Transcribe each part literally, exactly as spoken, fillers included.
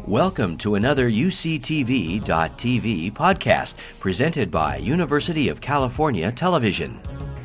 Welcome to another U C T V dot T V podcast presented by University of California Television.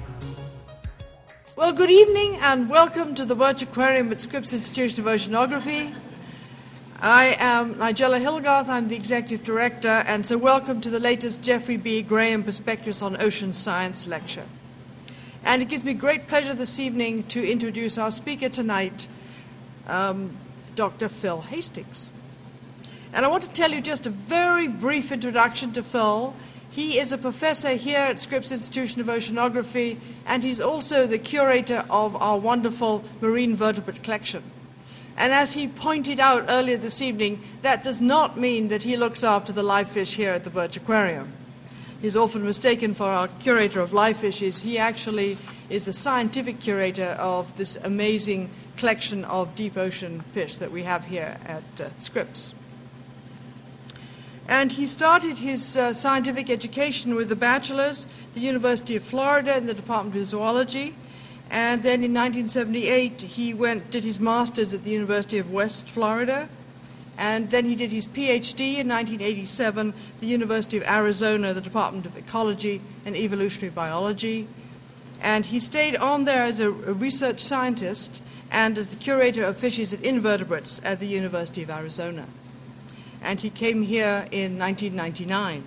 Well, good evening and welcome to the Birch Aquarium at Scripps Institution of Oceanography. I am Nigella Hilgarth, I'm the Executive Director, and so welcome to the latest Jeffrey B. Graham Perspectives on Ocean Science lecture. And it gives me great pleasure this evening to introduce our speaker tonight, um, Doctor Phil Hastings. And I want to tell you just a very brief introduction to Phil. He is a professor here at Scripps Institution of Oceanography, and he's also the curator of our wonderful marine vertebrate collection. And as he pointed out earlier this evening, that does not mean that he looks after the live fish here at the Birch Aquarium. He's often mistaken for our curator of live fishes. He actually is the scientific curator of this amazing collection of deep ocean fish that we have here at uh, Scripps. And he started his uh, scientific education with a bachelor's at the University of Florida in the Department of Zoology. And then in nineteen seventy-eight, he went did his master's at the University of West Florida. And then he did his P H D in nineteen eighty-seven at the University of Arizona, the Department of Ecology and Evolutionary Biology. And he stayed on there as a, a research scientist and as the curator of fishes and invertebrates at the University of Arizona. And he came here in nineteen ninety-nine.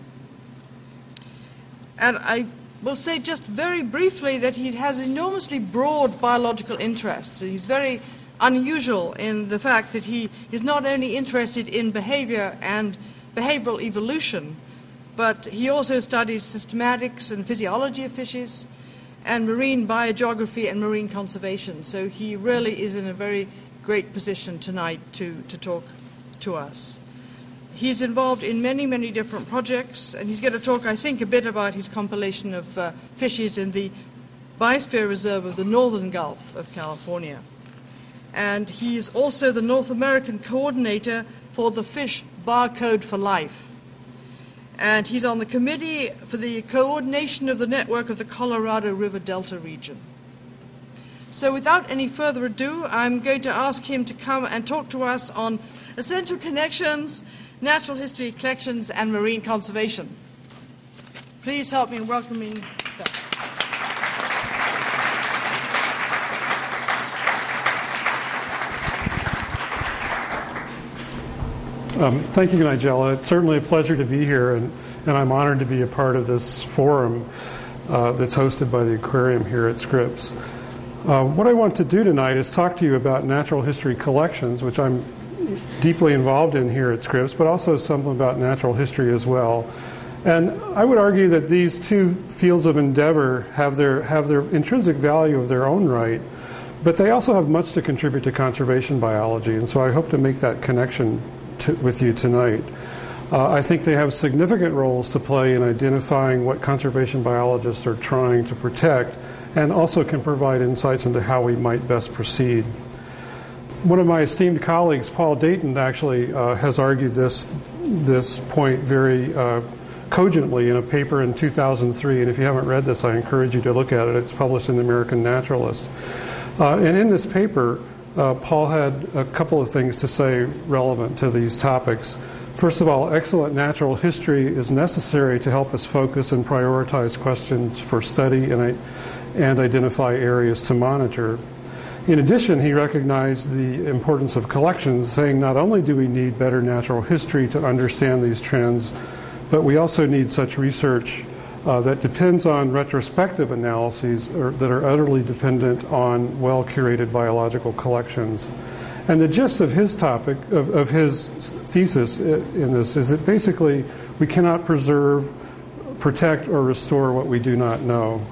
And I will say just very briefly that he has enormously broad biological interests. He's very unusual in the fact that he is not only interested in behavior and behavioral evolution, but he also studies systematics and physiology of fishes and marine biogeography and marine conservation. So he really is in a very great position tonight to, to talk to us. He's involved in many, many different projects, and he's going to talk, I think, a bit about his compilation of uh, fishes in the Biosphere Reserve of the Northern Gulf of California. And he is also the North American coordinator for the Fish Barcode for Life. And he's on the committee for the coordination of the network of the Colorado River Delta region. So without any further ado, I'm going to ask him to come and talk to us on essential connections, natural history collections, and marine conservation. Please help me in welcoming Phil. Um, thank you, Nigella. It's certainly a pleasure to be here, and, and I'm honored to be a part of this forum uh, that's hosted by the aquarium here at Scripps. Uh, what I want to do tonight is talk to you about natural history collections, which I'm deeply involved in here at Scripps, but also some about natural history as well. And I would argue that these two fields of endeavor have their have their intrinsic value of their own right, but they also have much to contribute to conservation biology, and so I hope to make that connection to, with you tonight. Uh, I think they have significant roles to play in identifying what conservation biologists are trying to protect, and also can provide insights into how we might best proceed. One of my esteemed colleagues, Paul Dayton, actually uh, has argued this this point very uh, cogently in a paper in two thousand three, and if you haven't read this, I encourage you to look at it. It's published in the American Naturalist. Uh, and in this paper, uh, Paul had a couple of things to say relevant to these topics. First of all, excellent natural history is necessary to help us focus and prioritize questions for study and, and identify areas to monitor. In addition, he recognized the importance of collections, saying not only do we need better natural history to understand these trends, but we also need such research uh, that depends on retrospective analyses or that are utterly dependent on well-curated biological collections. And the gist of his topic, of, of his thesis in this, is that basically we cannot preserve, protect, or restore what we do not know.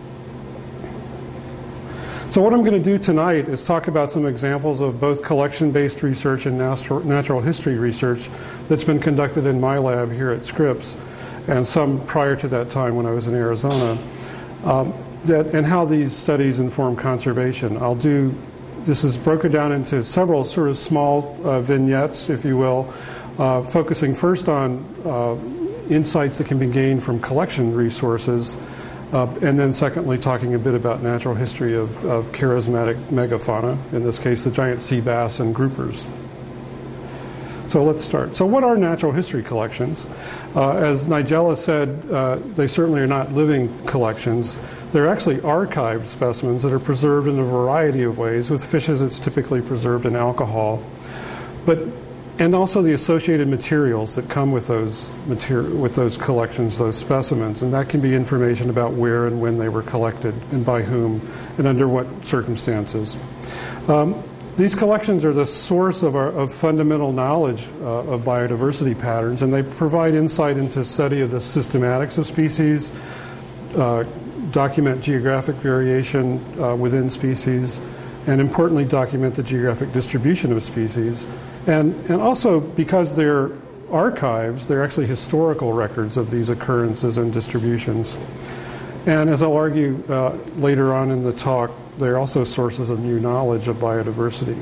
So what I'm going to do tonight is talk about some examples of both collection-based research and natural history research that's been conducted in my lab here at Scripps, and some prior to that time when I was in Arizona, um, that, and how these studies inform conservation. I'll do, this is broken down into several sort of small uh, vignettes, if you will, uh, focusing first on uh, insights that can be gained from collection resources, Uh, and then secondly, talking a bit about natural history of, of charismatic megafauna, in this case the giant sea bass and groupers. So let's start. So what are natural history collections? Uh, as Nigella said, uh, they certainly are not living collections. They're actually archived specimens that are preserved in a variety of ways. With fishes, it's typically preserved in alcohol. But and also the associated materials that come with those materi- with those collections, those specimens, and that can be information about where and when they were collected and by whom and under what circumstances. Um, these collections are the source of, our, of fundamental knowledge uh, of biodiversity patterns, and they provide insight into study of the systematics of species, uh, document geographic variation uh, within species, and importantly document the geographic distribution of species. And, and also, because they're archives, they're actually historical records of these occurrences and distributions. And as I'll argue uh, later on in the talk, they're also sources of new knowledge of biodiversity.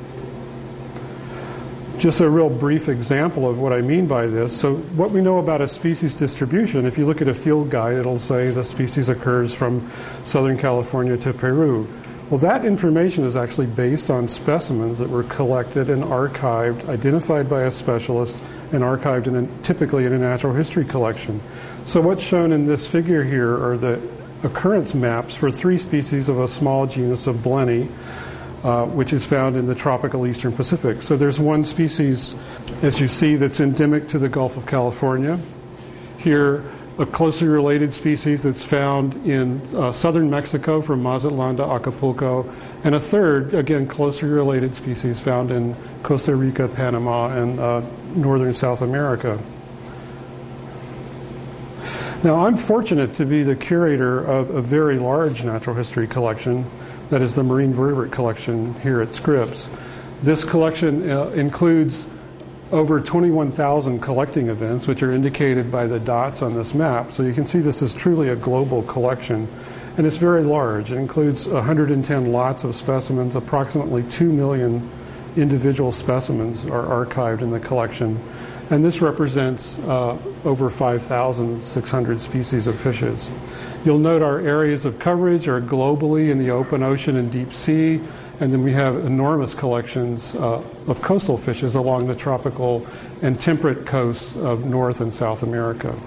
Just a real brief example of what I mean by this. So what we know about a species distribution, if you look at a field guide, it'll say the species occurs from Southern California to Peru. Well, that information is actually based on specimens that were collected and archived, identified by a specialist, and archived in a, typically in a natural history collection. So what's shown in this figure here are the occurrence maps for three species of a small genus of Blenny, uh, which is found in the tropical eastern Pacific. So there's one species, as you see, that's endemic to the Gulf of California. Here, a closely related species that's found in uh, southern Mexico from Mazatlan to Acapulco, and a third, again, closely related species found in Costa Rica, Panama, and uh, northern South America. Now, I'm fortunate to be the curator of a very large natural history collection, that is the marine vertebrate collection here at Scripps. This collection uh, includes over twenty-one thousand collecting events, which are indicated by the dots on this map. So you can see this is truly a global collection, and it's very large. It includes one hundred ten lots of specimens. Approximately two million individual specimens are archived in the collection, and this represents uh, over five thousand six hundred species of fishes. You'll note our areas of coverage are globally in the open ocean and deep sea, and then we have enormous collections uh, of coastal fishes along the tropical and temperate coasts of North and South America.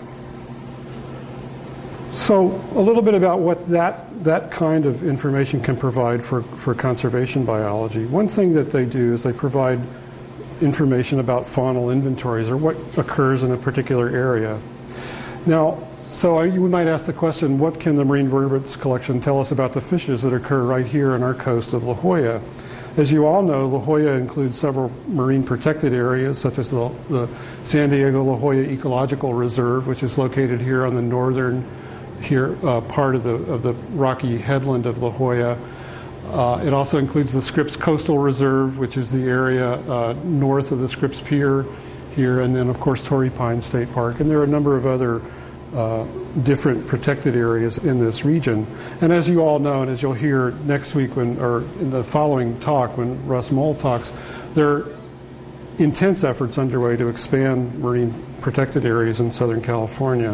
So a little bit about what that, that kind of information can provide for, for conservation biology. One thing that they do is they provide information about faunal inventories, or what occurs in a particular area. Now, so you might ask the question, what can the Marine Vertebrates collection tell us about the fishes that occur right here on our coast of La Jolla? As you all know, La Jolla includes several marine protected areas, such as the, the San Diego La Jolla Ecological Reserve, which is located here on the northern here uh, part of the, of the rocky headland of La Jolla. Uh, it also includes the Scripps Coastal Reserve, which is the area uh, north of the Scripps Pier here, and then, of course, Torrey Pines State Park. And there are a number of other uh, different protected areas in this region. And as you all know, and as you'll hear next week, when, or in the following talk, when Russ Moll talks, there are intense efforts underway to expand marine protected areas in Southern California.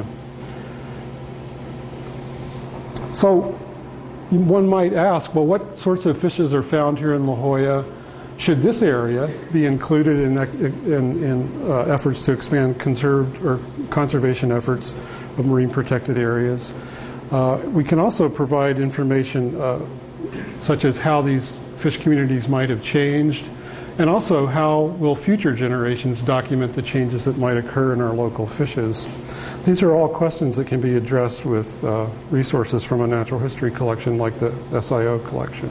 So one might ask, well, what sorts of fishes are found here in La Jolla? Should this area be included in, in, in uh, efforts to expand conserved or conservation efforts of marine protected areas? Uh, we can also provide information uh, such as how these fish communities might have changed, and also how will future generations document the changes that might occur in our local fishes. These are all questions that can be addressed with uh, resources from a natural history collection like the S I O collection.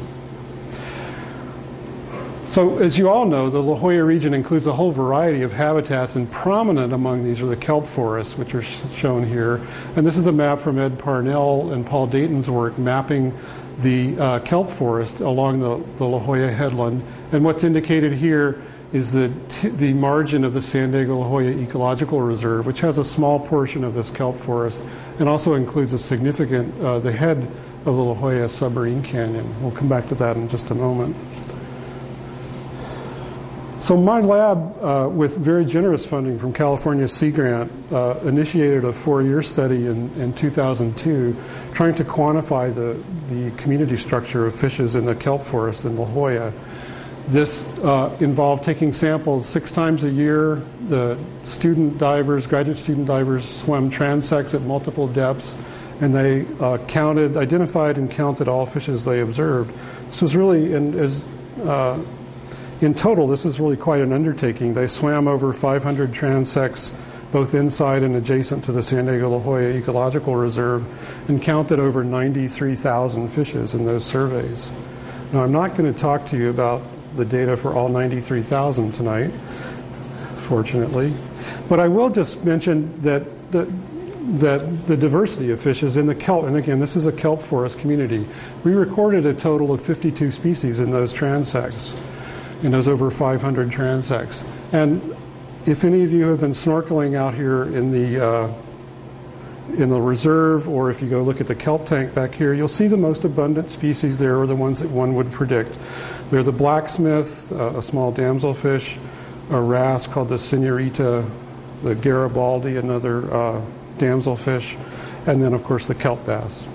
So, as you all know, the La Jolla region includes a whole variety of habitats, and prominent among these are the kelp forests, which are sh- shown here. And this is a map from Ed Parnell and Paul Dayton's work mapping the uh, kelp forest along the, the La Jolla headland. And what's indicated here is the, t- the margin of the San Diego La Jolla Ecological Reserve, which has a small portion of this kelp forest, and also includes a significant, uh, the head of the La Jolla submarine canyon. We'll come back to that in just a moment. So my lab, uh, with very generous funding from California Sea Grant, uh, initiated a four-year study in, in two thousand two trying to quantify the, the community structure of fishes in the kelp forest in La Jolla. This uh, involved taking samples six times a year. The student divers, graduate student divers, swam transects at multiple depths, and they uh, counted, identified and counted all fishes they observed. This was really, in, as, uh, in total, this is really quite an undertaking. They swam over five hundred transects, both inside and adjacent to the San Diego La Jolla Ecological Reserve, and counted over ninety-three thousand fishes in those surveys. Now, I'm not going to talk to you about the data for all ninety-three thousand tonight, fortunately, but I will just mention that the, that the diversity of fishes in the kelp, and again, this is a kelp forest community, we recorded a total of fifty-two species in those transects, in those over five hundred transects. And if any of you have been snorkeling out here in the uh, in the reserve, or if you go look at the kelp tank back here, you'll see the most abundant species there are the ones that one would predict. They're the blacksmith, uh, a small damselfish, a wrasse called the senorita, the Garibaldi, another uh, damselfish, and then, of course, the kelp bass.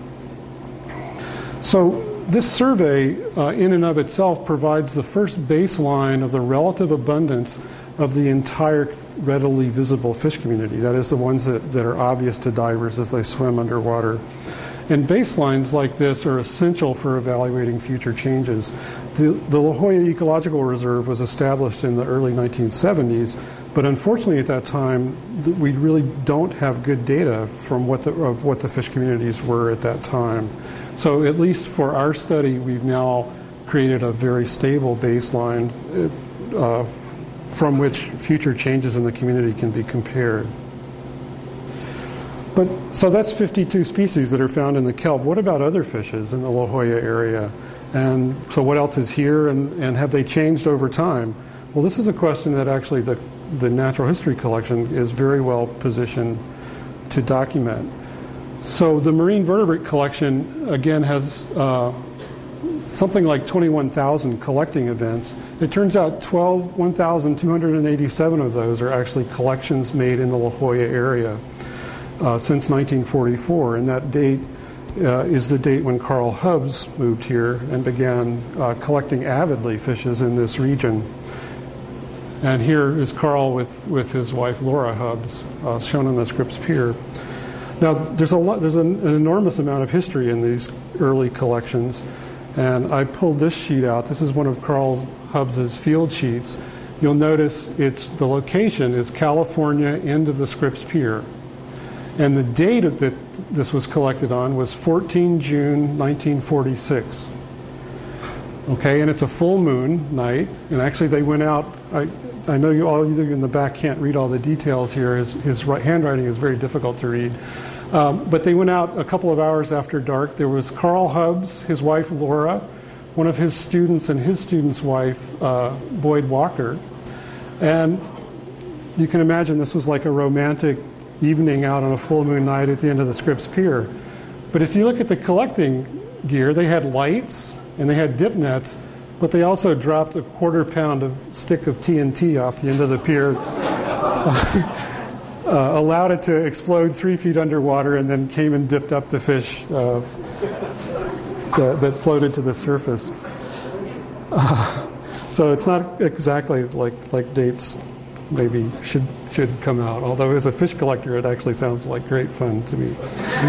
So this survey, uh, in and of itself, provides the first baseline of the relative abundance of the entire readily visible fish community. That is, the ones that, that are obvious to divers as they swim underwater. And baselines like this are essential for evaluating future changes. The, the La Jolla Ecological Reserve was established in the early nineteen seventies, but unfortunately at that time we really don't have good data from what the, of what the fish communities were at that time. So at least for our study, we've now created a very stable baseline uh, from which future changes in the community can be compared. But so that's fifty-two species that are found in the kelp. What about other fishes in the La Jolla area? And so what else is here, and, and have they changed over time? Well, this is a question that actually the, the Natural History Collection is very well positioned to document. So the Marine Vertebrate Collection, again, has uh, something like twenty-one thousand collecting events. It turns out one thousand two hundred eighty-seven of those are actually collections made in the La Jolla area uh, since nineteen forty-four, and that date uh, is the date when Carl Hubbs moved here and began uh, collecting avidly fishes in this region. And here is Carl with, with his wife Laura Hubbs, uh, shown on the Scripps Pier. Now, there's a lot, there's an, an enormous amount of history in these early collections, and I pulled this sheet out. This is one of Carl Hubbs's field sheets. You'll notice it's the location is California, end of the Scripps Pier, and the date of that this was collected on was fourteen June nineteen forty-six. Okay, and it's a full moon night, and actually they went out. I, I know you all either in the back can't read all the details here. His, his handwriting is very difficult to read. Um, but they went out a couple of hours after dark. There was Carl Hubbs, his wife Laura, one of his students and his student's wife, uh, Boyd Walker. And you can imagine this was like a romantic evening out on a full moon night at the end of the Scripps Pier. But if you look at the collecting gear, they had lights and they had dip nets, but they also dropped a quarter pound of stick of T N T off the end of the pier, uh, allowed it to explode three feet underwater, and then came and dipped up the fish uh, that, that floated to the surface. Uh, so it's not exactly like like dates maybe should should come out. Although as a fish collector, it actually sounds like great fun to me.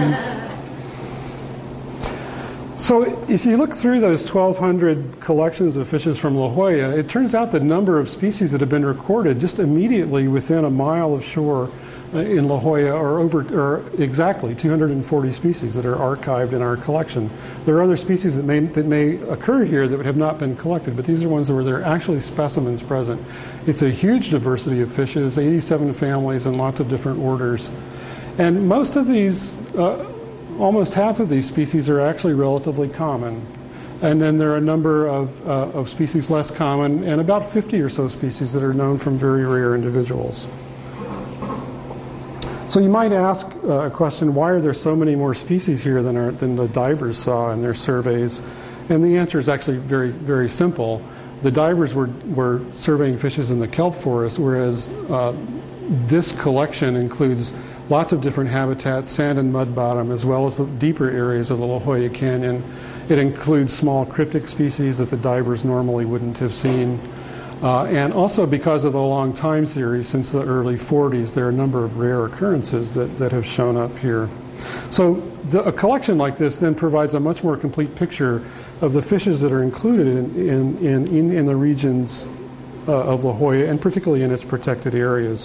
So if you look through those twelve hundred collections of fishes from La Jolla, it turns out the number of species that have been recorded just immediately within a mile of shore in La Jolla are over, or exactly two hundred forty species that are archived in our collection. There are other species that may that may occur here that have not been collected, but these are ones where there are actually specimens present. It's a huge diversity of fishes, eighty-seven families and lots of different orders. And most of these, uh, almost half of these species are actually relatively common. And then there are a number of, uh, of species less common, and about fifty or so species that are known from very rare individuals. So you might ask uh, a question, why are there so many more species here than, are, than the divers saw in their surveys? And the answer is actually very, very simple. The divers were, were surveying fishes in the kelp forest, whereas uh, this collection includes lots of different habitats, sand and mud bottom, as well as the deeper areas of the La Jolla Canyon. It includes small cryptic species that the divers normally wouldn't have seen. Uh, and also because of the long time series, since the early forties, there are a number of rare occurrences that, that have shown up here. So the, a collection like this then provides a much more complete picture of the fishes that are included in, in, in, in, in the regions uh, of La Jolla, and particularly in its protected areas.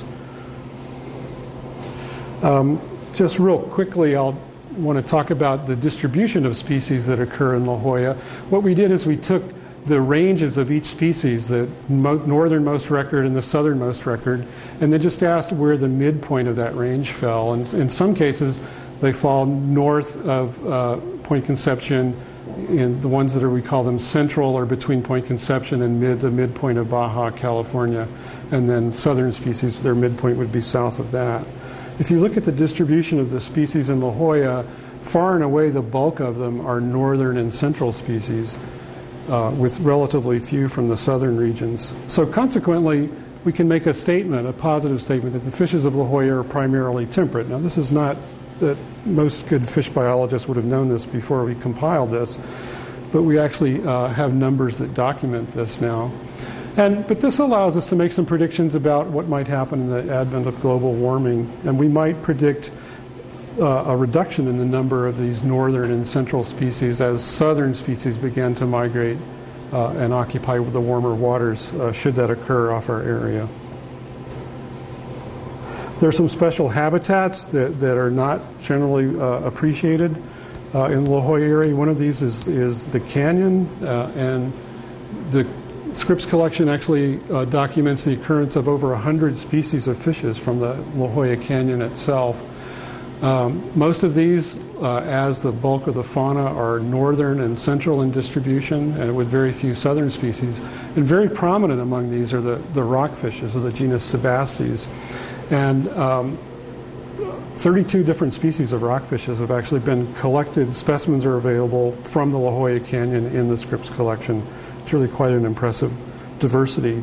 Um, just real quickly, I'll want to talk about the distribution of species that occur in La Jolla. What we did is we took the ranges of each species, the mo- northernmost record and the southernmost record, and then just asked where the midpoint of that range fell. And in some cases, they fall north of uh, Point Conception. In the ones that are, we call them central, or between Point Conception and mid, the midpoint of Baja California. And then southern species, their midpoint would be south of that. If you look at the distribution of the species in La Jolla, far and away the bulk of them are northern and central species, uh, with relatively few from the southern regions. So consequently, we can make a statement, a positive statement, that the fishes of La Jolla are primarily temperate. Now, this is not that most good fish biologists would have known this before we compiled this, but we actually uh, have numbers that document this now. And, but this allows us to make some predictions about what might happen in the advent of global warming, and we might predict uh, a reduction in the number of these northern and central species as southern species began to migrate uh, and occupy the warmer waters, uh, should that occur off our area. There are some special habitats that, that are not generally uh, appreciated uh, in the La Jolla area. One of these is, is the canyon, uh, and the Scripps collection actually uh, documents the occurrence of over one hundred species of fishes from the La Jolla Canyon itself. Um, most of these, uh, as the bulk of the fauna, are northern and central in distribution, and with very few southern species. And very prominent among these are the, the rockfishes of the genus Sebastes. And um, thirty-two different species of rockfishes have actually been collected. Specimens are available from the La Jolla Canyon in the Scripps collection. It's really quite an impressive diversity.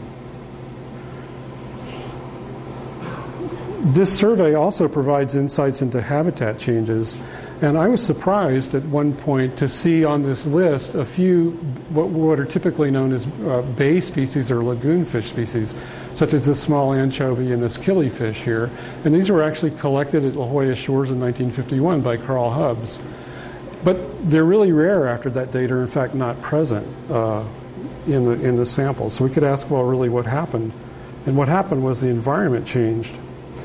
This survey also provides insights into habitat changes, and I was surprised at one point to see on this list a few what, what are typically known as uh, bay species or lagoon fish species, such as this small anchovy and this killifish here. And these were actually collected at La Jolla Shores in nineteen fifty-one by Carl Hubbs. But they're really rare after that date, or in fact not present uh, in the in the sample. So we could ask, well, really what happened? And what happened was the environment changed.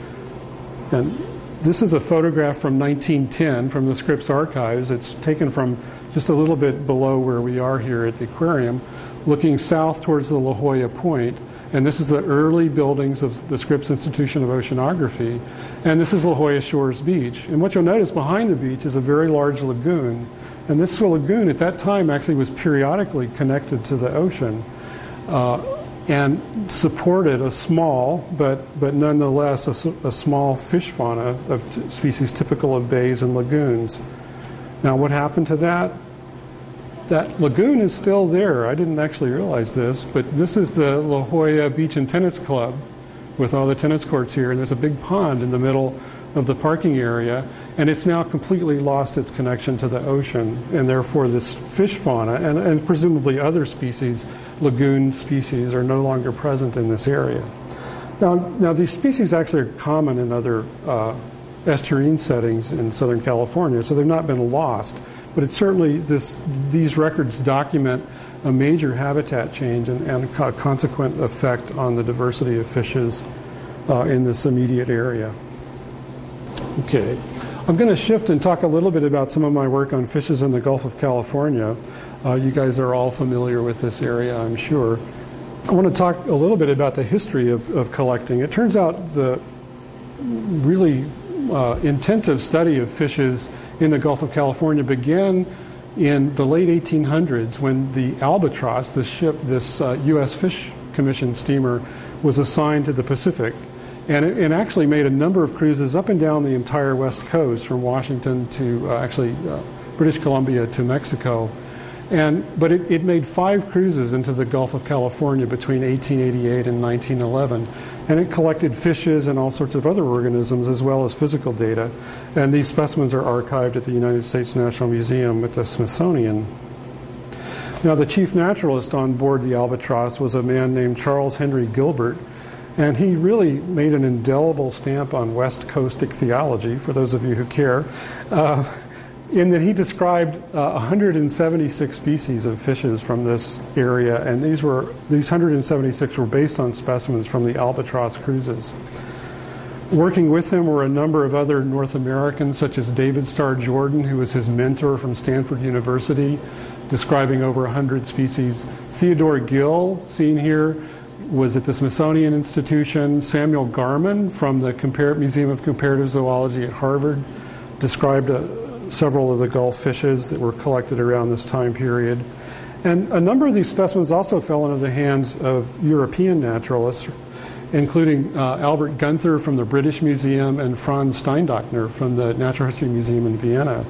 And this is a photograph from nineteen ten from the Scripps archives. It's taken from just a little bit below where we are here at the aquarium, looking south towards the La Jolla Point. And this is the early buildings of the Scripps Institution of Oceanography. And this is La Jolla Shores Beach. And what you'll notice behind the beach is a very large lagoon. And this lagoon at that time actually was periodically connected to the ocean. Uh, and supported a small, but, but nonetheless a, a small fish fauna of t- species typical of bays and lagoons. Now, what happened to that? That lagoon is still there. I didn't actually realize this, but this is the La Jolla Beach and Tennis Club with all the tennis courts here, and there's a big pond in the middle of the parking area, and it's now completely lost its connection to the ocean, and therefore this fish fauna and, and presumably other species, lagoon species, are no longer present in this area. Now, now these species actually are common in other uh, estuarine settings in Southern California, so they've not been lost, but it's certainly this, these records document a major habitat change and, and a consequent effect on the diversity of fishes uh, in this immediate area. Okay, I'm going to shift and talk a little bit about some of my work on fishes in the Gulf of California. Uh, you guys are all familiar with this area, I'm sure. I want to talk a little bit about the history of, of collecting. It turns out the really uh, intensive study of fishes in the Gulf of California began in the late eighteen hundreds when the Albatross, this ship, this uh, U S Fish Commission steamer, was assigned to the Pacific. And it, it actually made a number of cruises up and down the entire West Coast, from Washington to uh, actually uh, British Columbia to Mexico. And but it, it made five cruises into the Gulf of California between eighteen eighty-eight and nineteen eleven. And it collected fishes and all sorts of other organisms as well as physical data. And these specimens are archived at the United States National Museum at the Smithsonian. Now, the chief naturalist on board the Albatross was a man named Charles Henry Gilbert, and he really made an indelible stamp on West Coast ichthyology, for those of you who care, uh, in that he described uh, one hundred seventy-six species of fishes from this area, and these were these one hundred seventy-six were based on specimens from the Albatross cruises. Working with him were a number of other North Americans, such as David Starr Jordan, who was his mentor from Stanford University, describing over one hundred species. Theodore Gill, seen here, was at the Smithsonian Institution. Samuel Garman from the Compar- Museum of Comparative Zoology at Harvard described uh, several of the Gulf fishes that were collected around this time period. And a number of these specimens also fell into the hands of European naturalists, including uh, Albert Gunther from the British Museum and Franz Steindochner from the Natural History Museum in Vienna.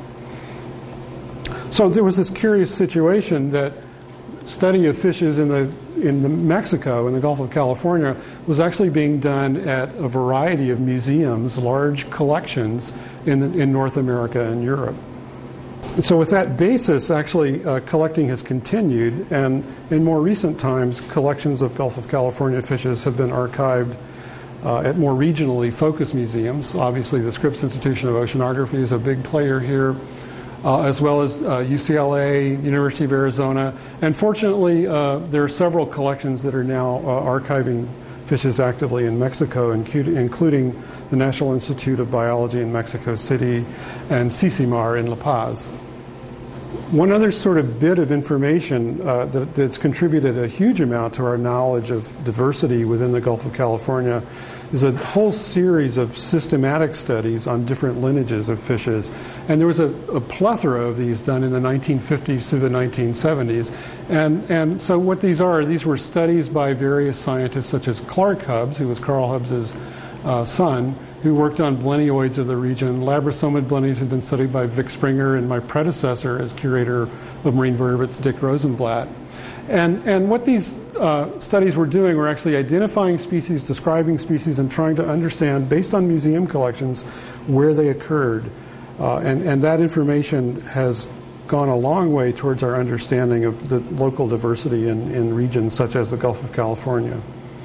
So there was this curious situation that study of fishes in the in the Mexico, in the Gulf of California, was actually being done at a variety of museums, large collections in, the, in North America and Europe. And so with that basis, actually, uh, collecting has continued, and in more recent times, collections of Gulf of California fishes have been archived uh, at more regionally focused museums. Obviously, the Scripps Institution of Oceanography is a big player here, uh, as well as uh, U C L A, University of Arizona, and fortunately, uh, there are several collections that are now uh, archiving fishes actively in Mexico, including the National Institute of Biology in Mexico City and CICIMAR in La Paz. One other sort of bit of information uh, that, that's contributed a huge amount to our knowledge of diversity within the Gulf of California is a whole series of systematic studies on different lineages of fishes. And there was a, a plethora of these done in the nineteen fifties through the nineteen seventies. And, and so what these are, these were studies by various scientists such as Clark Hubbs, who was Carl Hubbs' uh, son, who worked on blenioids of the region. Labrosomid blenies had been studied by Vic Springer and my predecessor as curator of marine vertebrates, Dick Rosenblatt. And, and what these uh, studies were doing were actually identifying species, describing species, and trying to understand, based on museum collections, where they occurred. Uh, and, and that information has gone a long way towards our understanding of the local diversity in, in regions such as the Gulf of California.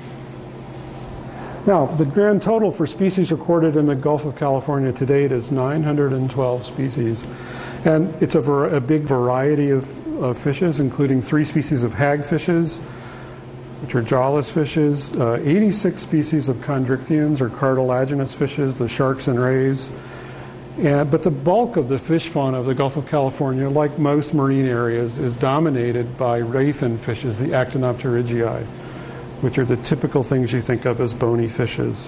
Now, the grand total for species recorded in the Gulf of California to date is nine hundred twelve species. And it's a, ver- a big variety of, of fishes, including three species of hagfishes, which are jawless fishes, uh, eighty-six species of chondrichthyans, or cartilaginous fishes, the sharks and rays. And, but the bulk of the fish fauna of the Gulf of California, like most marine areas, is dominated by rayfin fishes, the Actinopterygii, which are the typical things you think of as bony fishes.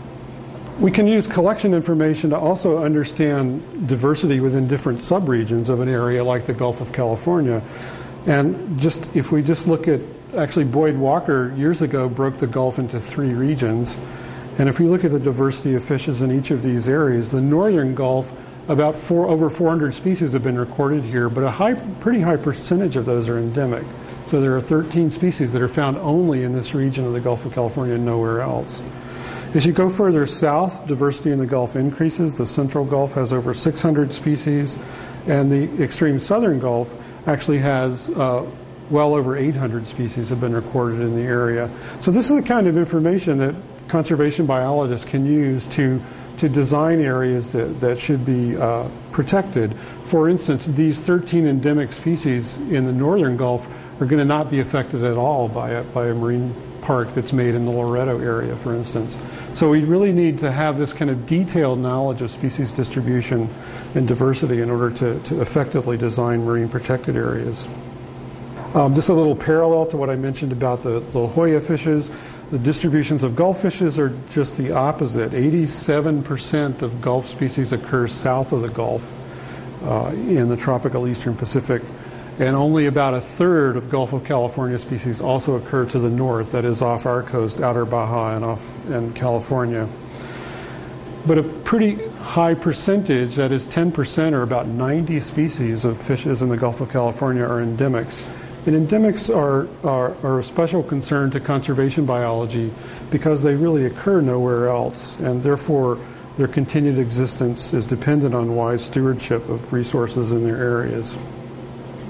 We can use collection information to also understand diversity within different subregions of an area like the Gulf of California. And just if we just look at, actually Boyd Walker years ago broke the Gulf into three regions. And if we look at the diversity of fishes in each of these areas, the northern Gulf, about four, over four hundred species have been recorded here, but a high, pretty high percentage of those are endemic. So there are thirteen species that are found only in this region of the Gulf of California and nowhere else. As you go further south, diversity in the Gulf increases. The central Gulf has over six hundred species, and the extreme southern Gulf actually has uh, well over eight hundred species have been recorded in the area. So this is the kind of information that conservation biologists can use to to design areas that, that should be uh, protected. For instance, these thirteen endemic species in the northern Gulf are going to not be affected at all by a, by a marine park that's made in the Loreto area, for instance. So we really need to have this kind of detailed knowledge of species distribution and diversity in order to, to effectively design marine protected areas. Um, just a little parallel to what I mentioned about the La Jolla fishes. The distributions of Gulf fishes are just the opposite. eighty-seven percent of Gulf species occur south of the Gulf uh, in the tropical eastern Pacific, and only about a third of Gulf of California species also occur to the north, that is off our coast, outer Baja and off in California. But a pretty high percentage, that is ten percent or about ninety species of fishes in the Gulf of California, are endemics. And endemics are, are, are a special concern to conservation biology because they really occur nowhere else, and therefore their continued existence is dependent on wise stewardship of resources in their areas.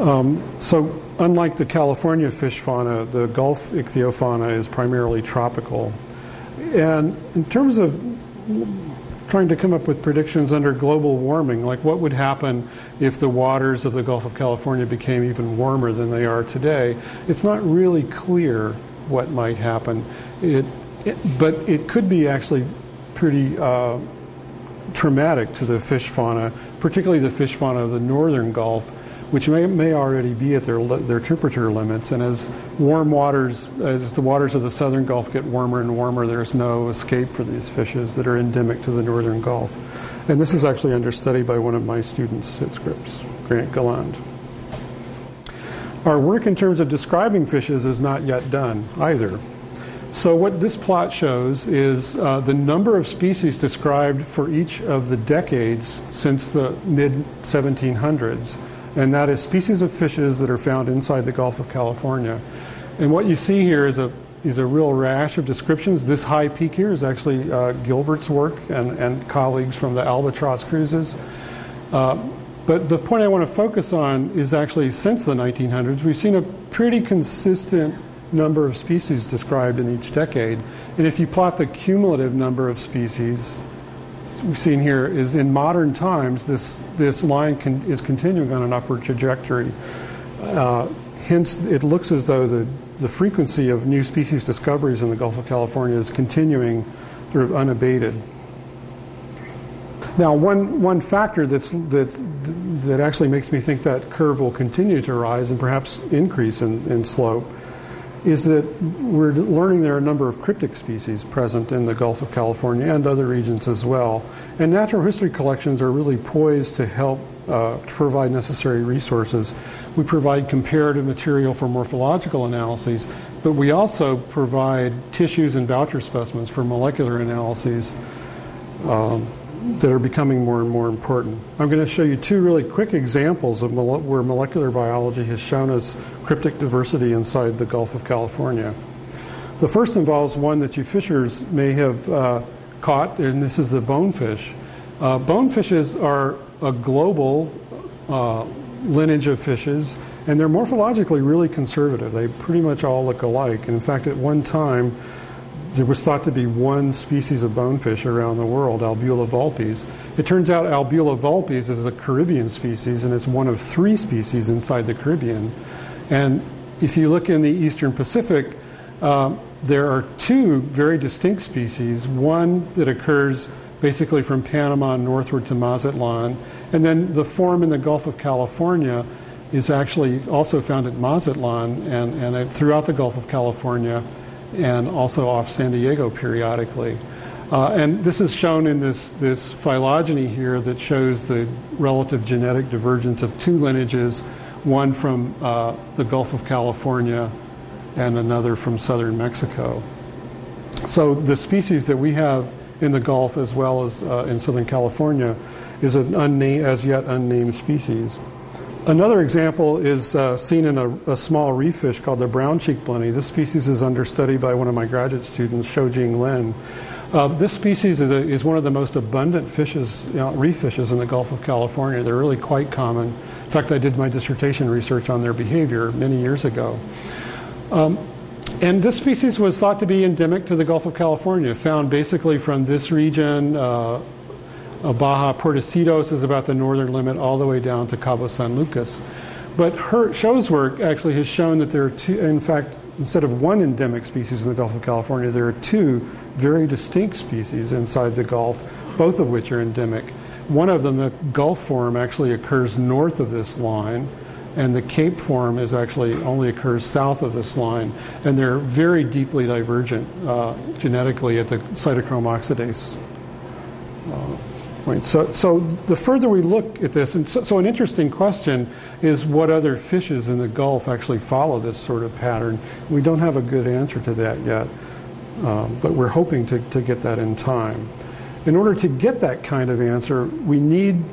Um, so unlike the California fish fauna, the Gulf ichthyofauna is primarily tropical. And in terms of trying to come up with predictions under global warming, like what would happen if the waters of the Gulf of California became even warmer than they are today, it's not really clear what might happen. It, it, but it could be actually pretty uh, traumatic to the fish fauna, particularly the fish fauna of the northern Gulf, which may, may already be at their their temperature limits. And as warm waters, as the waters of the southern Gulf get warmer and warmer, there's no escape for these fishes that are endemic to the northern Gulf. And this is actually under study by one of my students at Scripps, Grant Galland. Our work in terms of describing fishes is not yet done either. So what this plot shows is uh, the number of species described for each of the decades since the mid seventeen hundreds. And that is species of fishes that are found inside the Gulf of California. And what you see here is a is a real rash of descriptions. This high peak here is actually uh, Gilbert's work and, and colleagues from the Albatross cruises. Uh, but the point I want to focus on is actually since the nineteen hundreds, we've seen a pretty consistent number of species described in each decade. And if you plot the cumulative number of species we've seen here is in modern times, this this line can, is continuing on an upward trajectory. Uh, hence, it looks as though the, the frequency of new species discoveries in the Gulf of California is continuing sort of unabated. Now, one one factor that's that that actually makes me think that curve will continue to rise and perhaps increase in, in slope is that we're learning there are a number of cryptic species present in the Gulf of California and other regions as well. And natural history collections are really poised to help uh, to provide necessary resources. We provide comparative material for morphological analyses, but we also provide tissues and voucher specimens for molecular analyses um, that are becoming more and more important. I'm going to show you two really quick examples of mole- where molecular biology has shown us cryptic diversity inside the Gulf of California. The first involves one that you fishers may have uh, caught, and this is the bonefish. Uh, bonefishes are a global uh, lineage of fishes, and they're morphologically really conservative. They pretty much all look alike. And in fact, at one time, there was thought to be one species of bonefish around the world, Albula vulpes. It turns out Albula vulpes is a Caribbean species, and it's one of three species inside the Caribbean. And if you look in the Eastern Pacific, uh, there are two very distinct species, one that occurs basically from Panama northward to Mazatlan, and then the form in the Gulf of California is actually also found at Mazatlan and, and throughout the Gulf of California, and also off San Diego periodically. Uh, and this is shown in this, this phylogeny here that shows the relative genetic divergence of two lineages, one from uh, the Gulf of California and another from southern Mexico. So the species that we have in the Gulf as well as uh, in Southern California is an unnamed, as yet unnamed species. Another example is uh, seen in a, a small reef fish called the brown-cheeked blenny. This species is under study by one of my graduate students, Shojing Lin. Uh, this species is, a, is one of the most abundant fishes, you know, reef fishes in the Gulf of California. They're really quite common. In fact, I did my dissertation research on their behavior many years ago. Um, and this species was thought to be endemic to the Gulf of California, found basically from this region. Uh, Baja Puertecitos is about the northern limit all the way down to Cabo San Lucas. But her Show's work actually has shown that there are two, in fact, instead of one endemic species in the Gulf of California, there are two very distinct species inside the Gulf, both of which are endemic. One of them, the Gulf form, actually occurs north of this line, and the Cape form is actually only occurs south of this line. And they're very deeply divergent uh, genetically at the cytochrome oxidase uh, point. So, so the further we look at this, and so, so an interesting question is what other fishes in the Gulf actually follow this sort of pattern. We don't have a good answer to that yet, um, but we're hoping to, to get that in time. In order to get that kind of answer, we need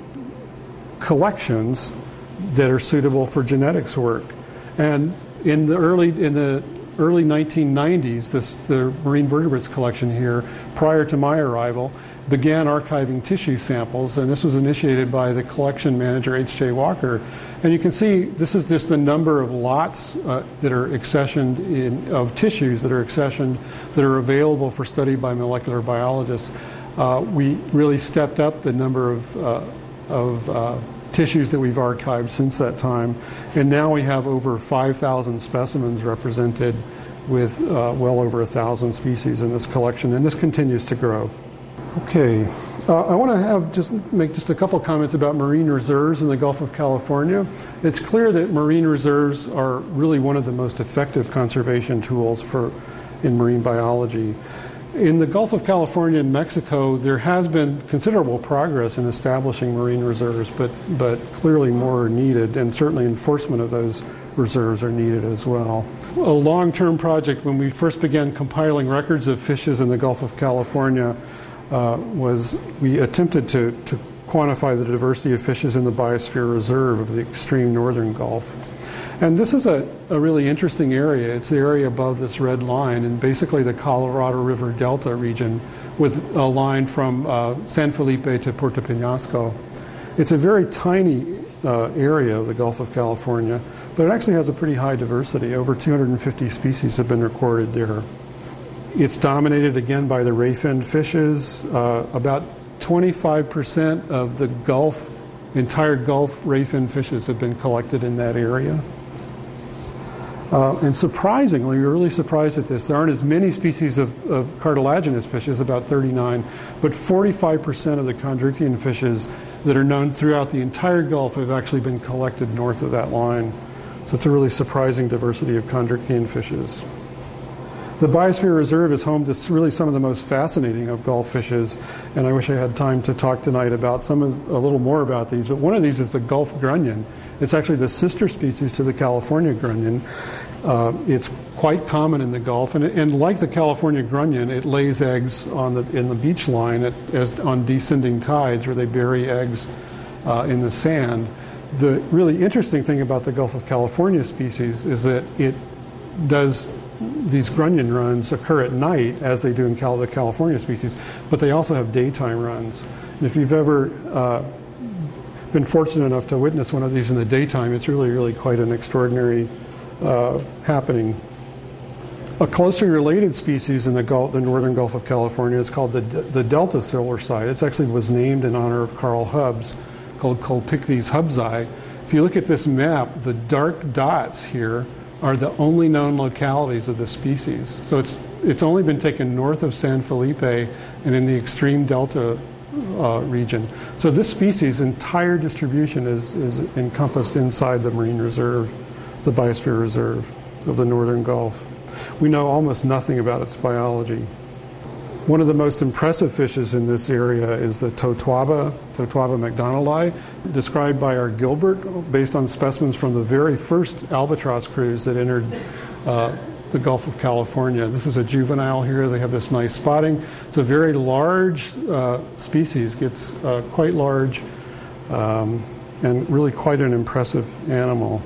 collections that are suitable for genetics work. And in the early, in the early nineteen nineties, this, the marine vertebrates collection here, prior to my arrival, began archiving tissue samples, and this was initiated by the collection manager, H J Walker. And you can see this is just the number of lots uh, that are accessioned in, of tissues that are accessioned, that are available for study by molecular biologists. Uh, we really stepped up the number of, uh, of uh, tissues that we've archived since that time, and now we have over five thousand specimens represented with uh, well over one thousand species in this collection, and this continues to grow. Okay, uh, I want to have just make just a couple comments about marine reserves in the Gulf of California. It's clear that marine reserves are really one of the most effective conservation tools for in marine biology. In the Gulf of California and Mexico, there has been considerable progress in establishing marine reserves, but, but clearly more are needed, and certainly enforcement of those reserves are needed as well. A long-term project, when we first began compiling records of fishes in the Gulf of California, uh, was we attempted to, to quantify the diversity of fishes in the biosphere reserve of the extreme northern Gulf. And this is a, a really interesting area. It's the area above this red line, and basically the Colorado River Delta region with a line from uh, San Felipe to Puerto Penasco. It's a very tiny uh, area of the Gulf of California, but it actually has a pretty high diversity. Over two hundred fifty species have been recorded there. It's dominated again by the ray-finned fishes. Uh, about twenty-five percent of the Gulf, entire Gulf ray-finned fishes have been collected in that area. Uh, and surprisingly, we were really surprised at this. There aren't as many species of, of cartilaginous fishes, about thirty-nine, but forty-five percent of the chondrichthyan fishes that are known throughout the entire Gulf have actually been collected north of that line. So it's a really surprising diversity of chondrichthyan fishes. The Biosphere Reserve is home to really some of the most fascinating of Gulf fishes, and I wish I had time to talk tonight about some of, a little more about these, but one of these is the Gulf grunion. It's actually the sister species to the California grunion. Uh, it's quite common in the Gulf, and, and like the California grunion, it lays eggs on the, in the beach line at, as on descending tides where they bury eggs uh, in the sand. The really interesting thing about the Gulf of California species is that it does these grunion runs occur at night, as they do in Cal- the California species, but they also have daytime runs. And if you've ever uh, been fortunate enough to witness one of these in the daytime, it's really, really quite an extraordinary uh, happening. A closely related species in the, Gulf, the northern Gulf of California is called the, the Delta silverside. It actually was named in honor of Carl Hubbs, called Colpictes hubbsi. If you look at this map, the dark dots here are the only known localities of the species. So it's it's only been taken north of San Felipe and in the extreme delta uh, region. So this species' entire distribution is, is encompassed inside the marine reserve, the Biosphere Reserve of the Northern Gulf. We know almost nothing about its biology. One of the most impressive fishes in this area is the Totoaba, Totoaba macdonaldi, described by our Gilbert based on specimens from the very first albatross cruise that entered uh, the Gulf of California. This is a juvenile here. They have this nice spotting. It's a very large uh, species, gets uh, quite large, um, and really quite an impressive animal.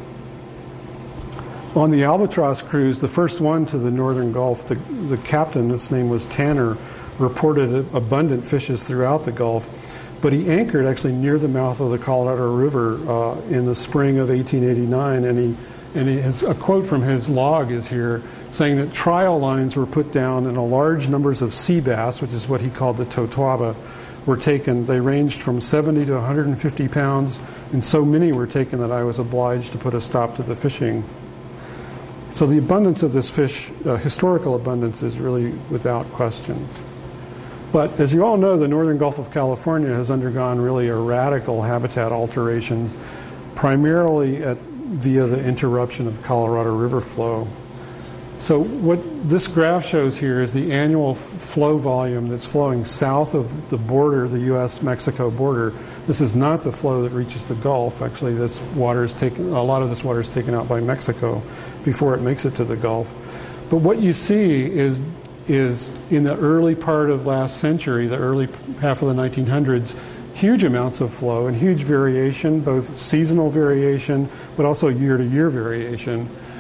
On the albatross cruise, the first one to the Northern Gulf, the, the captain, his name was Tanner, reported abundant fishes throughout the Gulf, but he anchored actually near the mouth of the Colorado River uh, in the spring of eighteen eighty-nine, and he and he has, a quote from his log is here saying that trial lines were put down and a large numbers of sea bass, which is what he called the Totoaba, were taken. They ranged from seventy to one hundred fifty pounds, and so many were taken that I was obliged to put a stop to the fishing. So the abundance of this fish, uh, historical abundance, is really without question. But as you all know, the northern Gulf of California has undergone really a radical habitat alterations, primarily at, via the interruption of Colorado River flow. So what this graph shows here is the annual f- flow volume that's flowing south of the border, the U S Mexico border. This is not the flow that reaches the Gulf. Actually, this water is taken, a lot of this water is taken out by Mexico before it makes it to the Gulf. But what you see is, is in the early part of last century, the early half of the nineteen hundreds, huge amounts of flow and huge variation, both seasonal variation, but also year-to-year variation.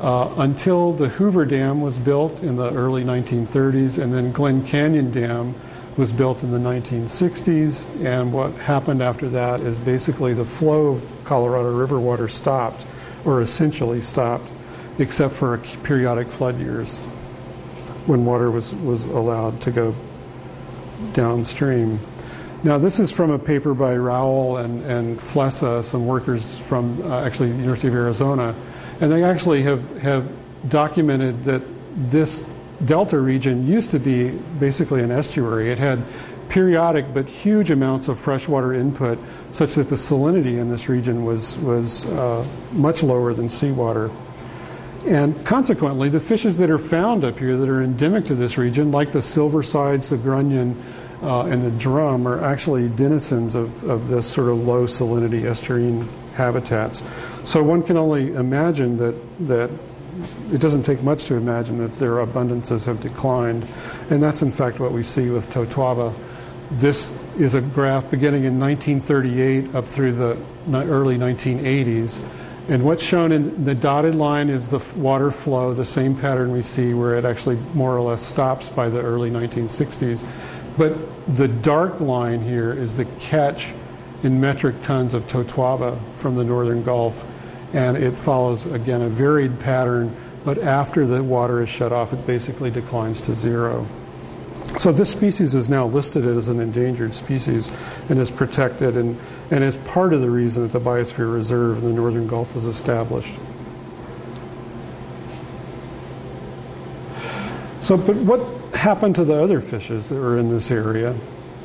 uh, until the Hoover Dam was built in the early nineteen thirties, and then Glen Canyon Dam was built in the nineteen sixties. And what happened after that is basically the flow of Colorado River water stopped, or essentially stopped, except for periodic flood years when water was, was allowed to go downstream. Now, this is from a paper by Rowell and, and Flessa, some workers from uh, actually the University of Arizona, and they actually have, have documented that this delta region used to be basically an estuary. It had periodic but huge amounts of freshwater input, such that the salinity in this region was, was uh, much lower than seawater. And consequently, the fishes that are found up here that are endemic to this region, like the silversides, the grunion, uh, and the drum, are actually denizens of, of this sort of low salinity estuarine habitats. So one can only imagine that, that it doesn't take much to imagine that their abundances have declined. And that's in fact what we see with Totoaba. This is a graph beginning in nineteen thirty-eight up through the early nineteen eighties. And what's shown in the dotted line is the water flow, the same pattern we see where it actually more or less stops by the early nineteen sixties. But the dark line here is the catch in metric tons of Totoaba from the northern Gulf. And it follows, again, a varied pattern, but after the water is shut off, it basically declines to zero. So this species is now listed as an endangered species and is protected, and, and is part of the reason that the Biosphere Reserve in the Northern Gulf was established. So, but what happened to the other fishes that were in this area?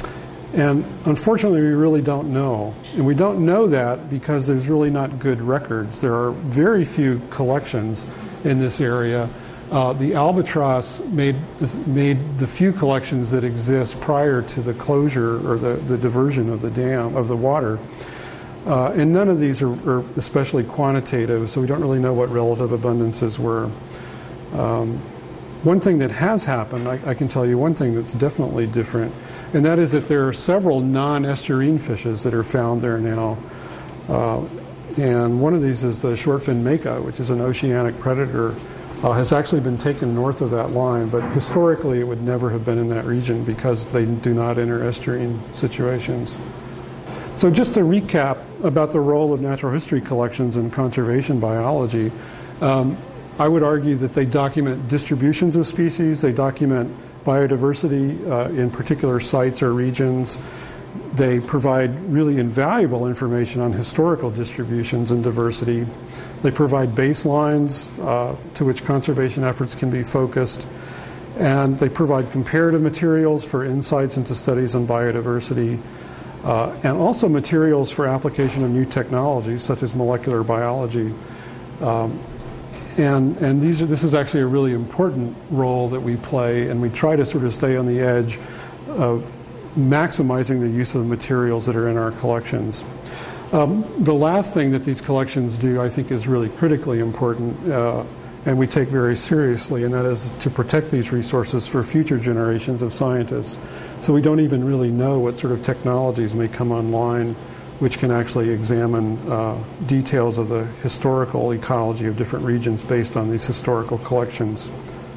And unfortunately, we really don't know. And we don't know that because there's really not good records. There are very few collections in this area. Uh, the albatross made made the few collections that exist prior to the closure or the, the diversion of the dam, of the water. Uh, and none of these are, are especially quantitative, so we don't really know what relative abundances were. Um, one thing that has happened, I, I can tell you one thing that's definitely different, and that is that there are several non-estuarine fishes that are found there now. Uh, and one of these is the shortfin maka, which is an oceanic predator. Uh, has actually been taken north of that line, but historically it would never have been in that region because they do not enter estuarine situations. So just to recap about the role of natural history collections in conservation biology, um, I would argue that they document distributions of species, they document biodiversity uh, in particular sites or regions. They provide really invaluable information on historical distributions and diversity. They provide baselines uh, to which conservation efforts can be focused. And they provide comparative materials for insights into studies on biodiversity, uh, and also materials for application of new technologies such as molecular biology. Um, and and these are, this is actually a really important role that we play, and we try to sort of stay on the edge of maximizing the use of the materials that are in our collections. Um, the last thing that these collections do, I think, is really critically important, uh, and we take very seriously, and that is to protect these resources for future generations of scientists. So we don't even really know what sort of technologies may come online which can actually examine uh, details of the historical ecology of different regions based on these historical collections.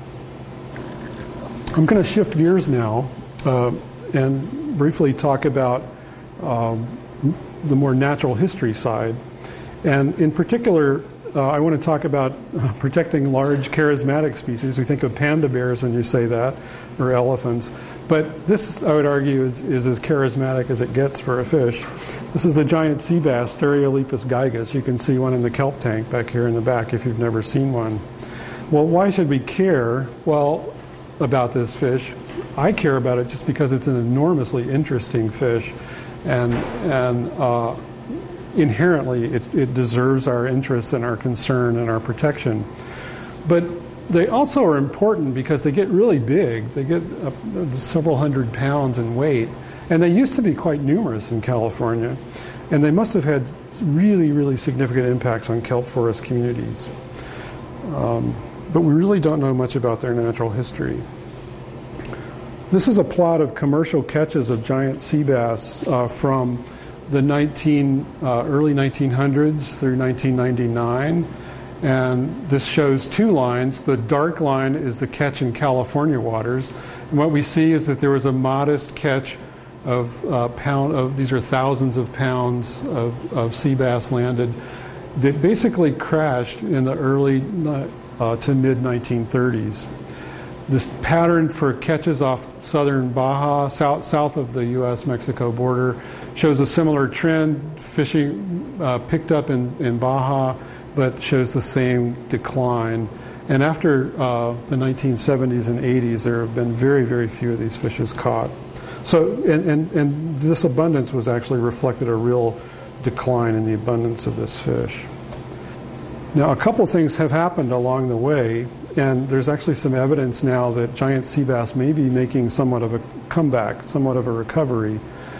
I'm going to shift gears now uh, and briefly talk about um, the more natural history side. And in particular, uh, I want to talk about uh, protecting large charismatic species. We think of panda bears when you say that, or elephants. But this, I would argue, is, is as charismatic as it gets for a fish. This is the giant sea bass, Stereolepis gigas. You can see one in the kelp tank back here in the back if you've never seen one. Well, why should we care? Well, about this fish. I care about it just because it's an enormously interesting fish, and and uh, inherently it, it deserves our interest and our concern and our protection. But they also are important because they get really big. They get up several hundred pounds in weight, and they used to be quite numerous in California, and they must have had really, really significant impacts on kelp forest communities. Um, but we really don't know much about their natural history. This is a plot of commercial catches of giant sea bass uh, from the nineteen, uh, early nineteen hundreds through nineteen ninety-nine. And this shows two lines. The dark line is the catch in California waters. And what we see is that there was a modest catch of uh, pound of these are thousands of pounds of, of sea bass landed that basically crashed in the early uh, to mid nineteen thirties. This pattern for catches off southern Baja, south, south of the U S Mexico border, shows a similar trend. Fishing uh, picked up in, in Baja, but shows the same decline. And after uh, the nineteen seventies and eighties, there have been very, very few of these fishes caught. So, and, and, and this abundance was actually reflected a real decline in the abundance of this fish. Now, a couple things have happened along the way, and there's actually some evidence now that giant sea bass may be making somewhat of a comeback, somewhat of a recovery.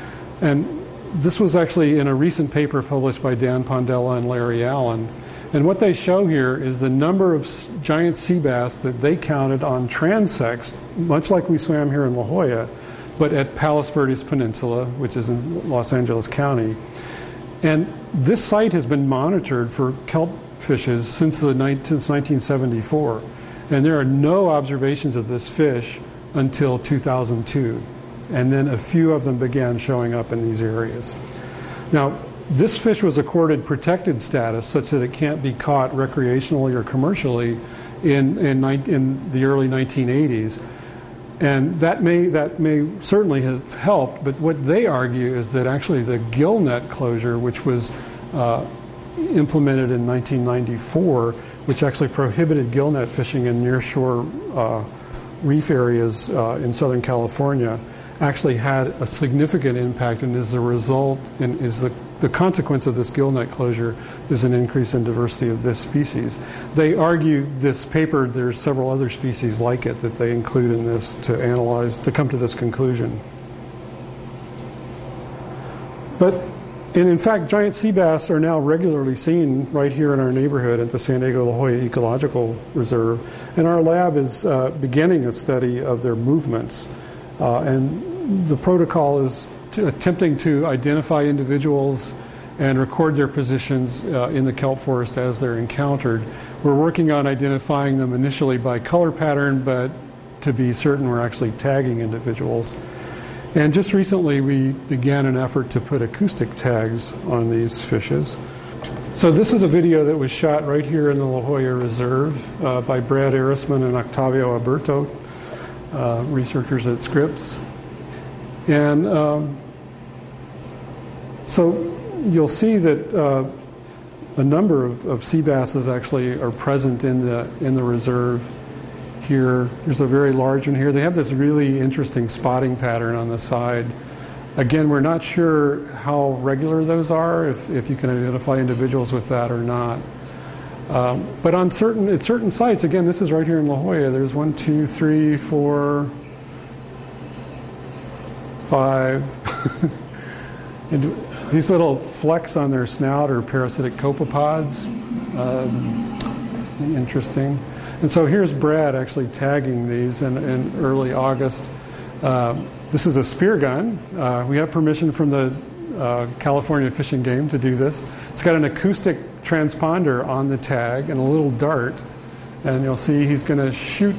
And this was actually in a recent paper published by Dan Pondella and Larry Allen. And what they show here is the number of giant sea bass that they counted on transects, much like we swam here in La Jolla, but at Palos Verdes Peninsula, which is in Los Angeles County. And this site has been monitored for kelp fishes since, the, since nineteen seventy-four. And there are no observations of this fish until two thousand two. And then a few of them began showing up in these areas. Now, this fish was accorded protected status such that it can't be caught recreationally or commercially in, in, in the early nineteen eighties. And that may, that may certainly have helped, but what they argue is that actually the gill net closure, which was uh, implemented in nineteen ninety-four, which actually prohibited gill net fishing in nearshore uh, reef areas uh, in Southern California, actually had a significant impact, and is the result and is the the consequence of this gill net closure is an increase in diversity of this species. They argue this paper, there's several other species like it that they include in this to analyze, to come to this conclusion. But, and in fact, giant sea bass are now regularly seen right here in our neighborhood at the San Diego La Jolla Ecological Reserve. And our lab is uh, beginning a study of their movements. Uh, and the protocol is to attempting to identify individuals and record their positions uh, in the kelp forest as they're encountered. We're working on identifying them initially by color pattern, but to be certain we're actually tagging individuals. And just recently we began an effort to put acoustic tags on these fishes. So this is a video that was shot right here in the La Jolla Reserve uh, by Brad Arisman and Octavio Alberto, uh, researchers at Scripps. And um, so you'll see that uh, a number of, of sea basses actually are present in the in the reserve here. There's a very large one here. They have this really interesting spotting pattern on the side. Again, we're not sure how regular those are, if, if you can identify individuals with that or not. Um, but on certain at certain sites, again, this is right here in La Jolla, there's one, two, three, four, five. And these little flecks on their snout are parasitic copepods. Um, interesting. And so here's Brad actually tagging these in, in early August. Uh, this is a spear gun. Uh, we have permission from the uh, California Fish and Game to do this. It's got an acoustic transponder on the tag and a little dart. And you'll see he's going to shoot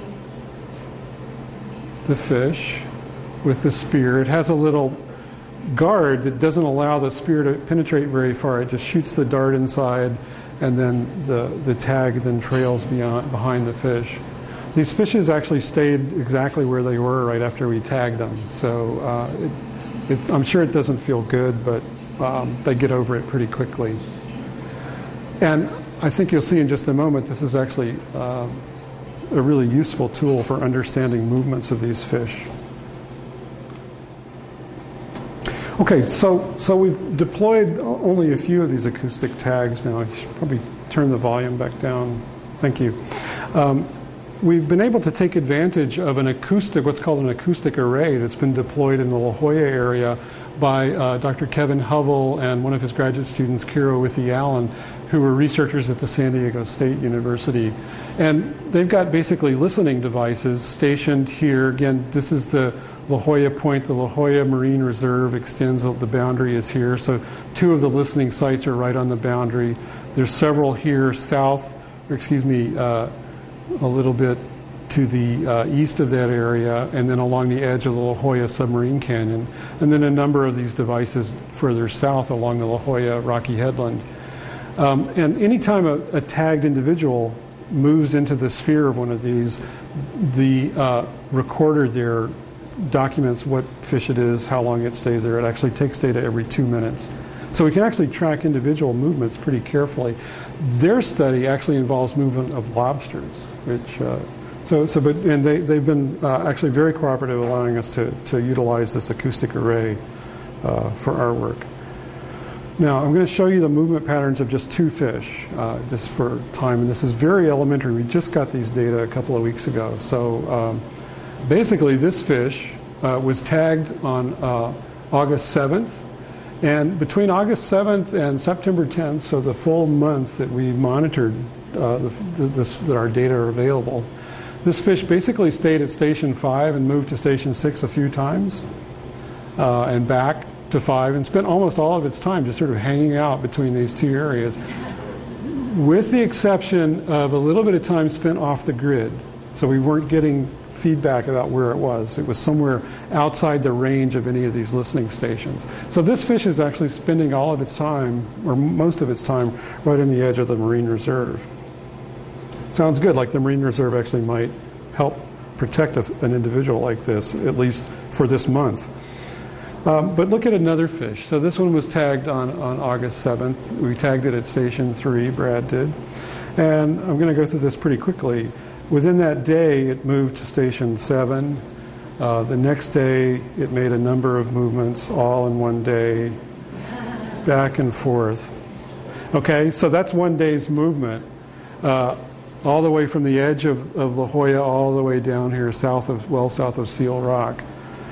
the fish with the spear. It has a little guard that doesn't allow the spear to penetrate very far. It just shoots the dart inside, and then the, the tag then trails beyond, behind the fish. These fishes actually stayed exactly where they were right after we tagged them. So uh, it, it's, I'm sure it doesn't feel good, but um, they get over it pretty quickly. And I think you'll see in just a moment, this is actually uh, a really useful tool for understanding movements of these fish. Okay, so so we've deployed only a few of these acoustic tags now. I should probably turn the volume back down. Thank you. Um, we've been able to take advantage of an acoustic, what's called an acoustic array that's been deployed in the La Jolla area by uh, Doctor Kevin Hovell and one of his graduate students, Kira Withy-Allen, who were researchers at the San Diego State University. And they've got basically listening devices stationed here. Again, this is the La Jolla Point. The La Jolla Marine Reserve extends, the boundary is here. So two of the listening sites are right on the boundary. There's several here south or excuse me, uh, a little bit to the uh, east of that area, and then along the edge of the La Jolla Submarine Canyon, and then a number of these devices further south along the La Jolla Rocky Headland. Um, and anytime a, a tagged individual moves into the sphere of one of these, the uh, recorder there documents what fish it is, how long it stays there. It actually takes data every two minutes. So we can actually track individual movements pretty carefully. Their study actually involves movement of lobsters, which uh, so so but and they they've been uh, actually very cooperative, allowing us to to utilize this acoustic array uh, for our work. Now I'm going to show you the movement patterns of just two fish, uh, just for time, and this is very elementary. We just got these data a couple of weeks ago. So um, basically, this fish uh, was tagged on uh, August seventh. And between August seventh and September tenth, so the full month that we monitored uh, the, the, this, that our data are available, this fish basically stayed at Station five and moved to Station six a few times uh, and back to five, and spent almost all of its time just sort of hanging out between these two areas, with the exception of a little bit of time spent off the grid. So we weren't getting feedback about where it was. It was somewhere outside the range of any of these listening stations. So this fish is actually spending all of its time, or most of its time, right on the edge of the marine reserve. Sounds good, like the marine reserve actually might help protect a, an individual like this, at least for this month. Um, but look at another fish. So this one was tagged on, on August seventh. We tagged it at Station three, Brad did. And I'm going to go through this pretty quickly. Within that day, it moved to Station seven. Uh, the next day, it made a number of movements, all in one day, back and forth. Okay, so that's one day's movement, uh, all the way from the edge of, of La Jolla all the way down here south of, well south of Seal Rock.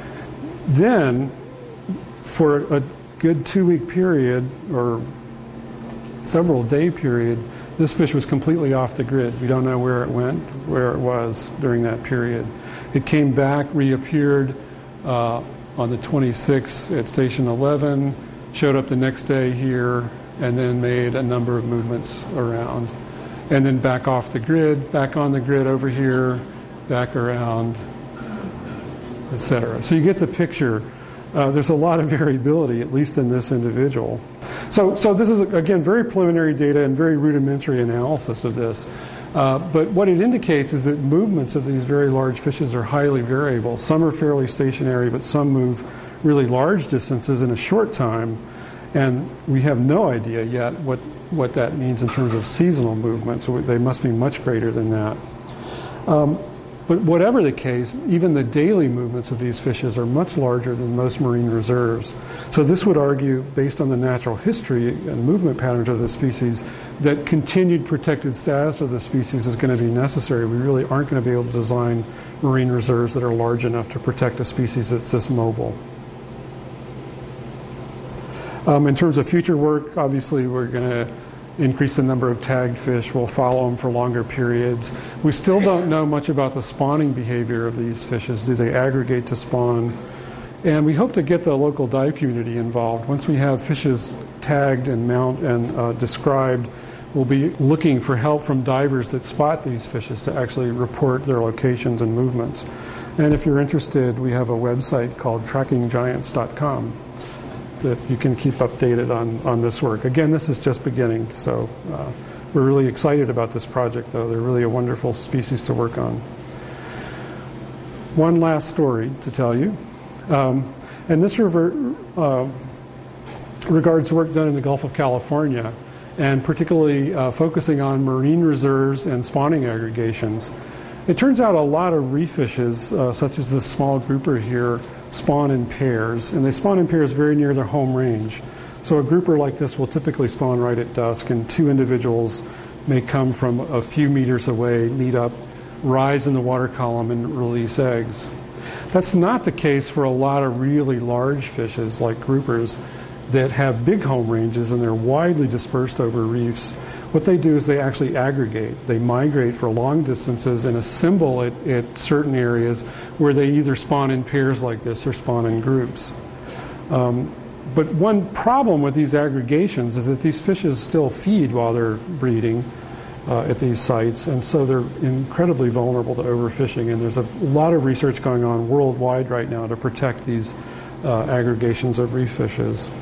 Then, for a good two-week period, or several day period, this fish was completely off the grid. We don't know where it went, where it was during that period. It came back, reappeared uh, on the twenty-sixth at Station eleven, showed up the next day here, and then made a number of movements around. And then back off the grid, back on the grid over here, back around, et cetera. So you get the picture. Uh, there's a lot of variability, at least in this individual. So, so this is, again, very preliminary data and very rudimentary analysis of this. Uh, but what it indicates is that movements of these very large fishes are highly variable. Some are fairly stationary, but some move really large distances in a short time. And we have no idea yet what, what that means in terms of seasonal movement. So they must be much greater than that. Um, But whatever the case, even the daily movements of these fishes are much larger than most marine reserves. So this would argue, based on the natural history and movement patterns of the species, that continued protected status of the species is going to be necessary. We really aren't going to be able to design marine reserves that are large enough to protect a species that's this mobile. Um, in terms of future work, obviously we're going to increase the number of tagged fish. We'll follow them for longer periods. We still don't know much about the spawning behavior of these fishes. Do they aggregate to spawn? And we hope to get the local dive community involved. Once we have fishes tagged and mount and uh, described, we'll be looking for help from divers that spot these fishes to actually report their locations and movements. And if you're interested, we have a website called tracking giants dot com. That you can keep updated on, on this work. Again, this is just beginning, so uh, we're really excited about this project, though. They're really a wonderful species to work on. One last story to tell you, um, and this revert, uh, regards work done in the Gulf of California, and particularly uh, focusing on marine reserves and spawning aggregations. It turns out a lot of reef fishes, uh, such as this small grouper here, spawn in pairs, and they spawn in pairs very near their home range. So a grouper like this will typically spawn right at dusk, and two individuals may come from a few meters away, meet up, rise in the water column, and release eggs. That's not the case for a lot of really large fishes like groupers that have big home ranges and they're widely dispersed over reefs. What they do is they actually aggregate. They migrate for long distances and assemble at, at certain areas where they either spawn in pairs like this or spawn in groups. Um, but one problem with these aggregations is that these fishes still feed while they're breeding, uh, at these sites, and so they're incredibly vulnerable to overfishing. And there's a lot of research going on worldwide right now to protect these uh, aggregations of reef fishes.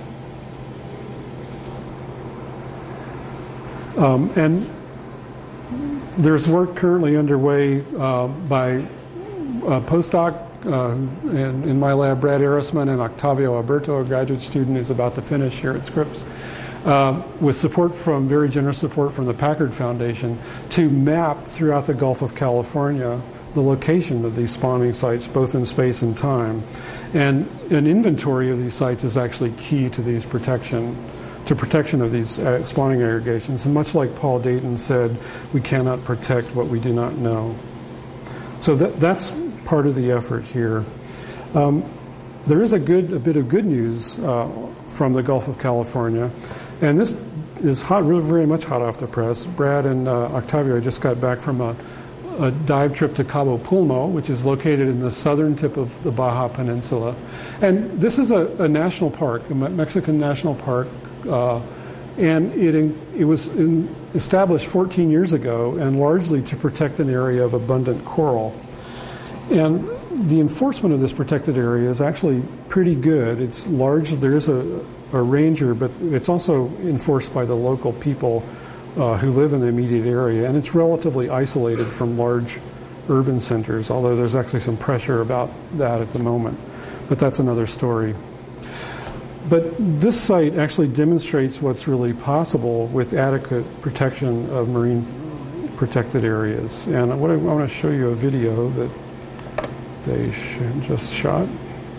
Um, and there's work currently underway uh, by a postdoc uh, in, in my lab, Brad Arisman, and Octavio Alberto, a graduate student who's about to finish here at Scripps, uh, with support from, very generous support from the Packard Foundation, to map throughout the Gulf of California the location of these spawning sites, both in space and time. And an inventory of these sites is actually key to these protection to protection of these uh, spawning aggregations. And much like Paul Dayton said, we cannot protect what we do not know. So that, that's part of the effort here. Um, there is a good a bit of good news uh, from the Gulf of California, and this is hot, really very much hot off the press. Brad and uh, Octavio just got back from a, a dive trip to Cabo Pulmo, which is located in the southern tip of the Baja Peninsula. And this is a, a national park, a Mexican national park, Uh, and it in, it was in, established fourteen years ago, and largely to protect an area of abundant coral. And the enforcement of this protected area is actually pretty good. It's large. There is a, a ranger, but it's also enforced by the local people uh, who live in the immediate area, and it's relatively isolated from large urban centers, although there's actually some pressure about that at the moment. But that's another story. But this site actually demonstrates what's really possible with adequate protection of marine protected areas. And what I, I want to show you a video that they sh- just shot.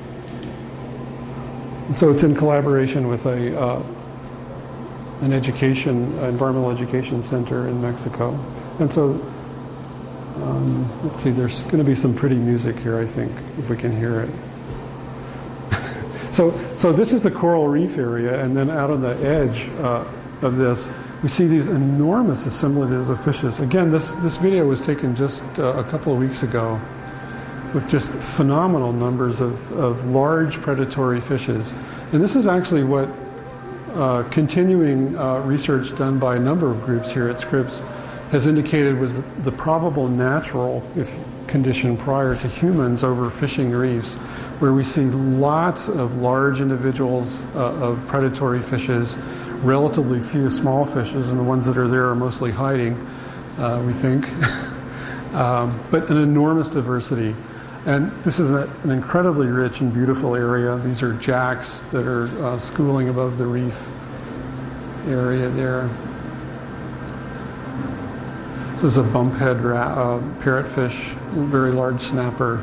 And so it's in collaboration with a uh, an education, environmental education center in Mexico. And so, um, let's see, there's going to be some pretty music here, I think, if we can hear it. So, so this is the coral reef area, and then out on the edge uh, of this, we see these enormous assemblages of fishes. Again, this, this video was taken just uh, a couple of weeks ago with just phenomenal numbers of, of large predatory fishes. And this is actually what uh, continuing uh, research done by a number of groups here at Scripps has indicated was the, the probable natural if condition prior to humans overfishing reefs, where we see lots of large individuals uh, of predatory fishes, relatively few small fishes, and the ones that are there are mostly hiding, uh, we think, um, but an enormous diversity. And this is a, an incredibly rich and beautiful area. These are jacks that are uh, schooling above the reef area there. This is a bumphead ra- uh, parrotfish, very large snapper.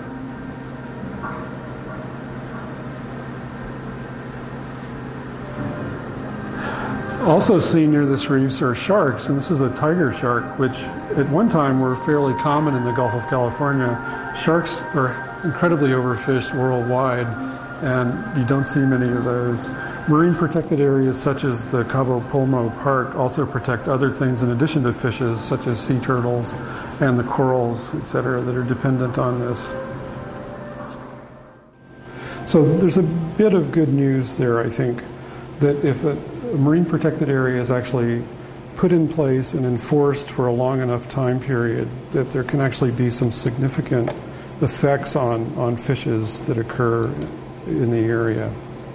Also seen near this reef are sharks, and this is a tiger shark, which at one time were fairly common in the Gulf of California. Sharks are incredibly overfished worldwide, and you don't see many of those. Marine protected areas such as the Cabo Pulmo Park also protect other things in addition to fishes, such as sea turtles and the corals, et cetera, that are dependent on this. So there's a bit of good news there, I think, that if a, a marine protected area is actually put in place and enforced for a long enough time period, that there can actually be some significant effects on, on fishes that occur in the area.